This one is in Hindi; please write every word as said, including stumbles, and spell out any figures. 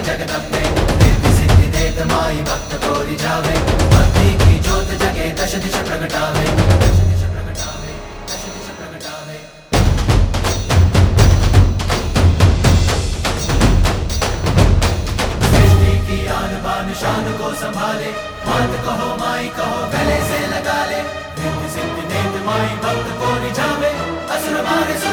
जगदम्बे रिद्धि सिद्धि देत माई भक्त को रिझावे भक्ति की ज्योत जगे दश दिश प्रगटावे दश दिश प्रगटावे दश दिश प्रगटावे। सृष्टि की आन बान शान को संभाले मात कहो माई कहो गले से लगा ले रिद्धि सिद्धि देत माई भक्त को रिझावे असुर मारे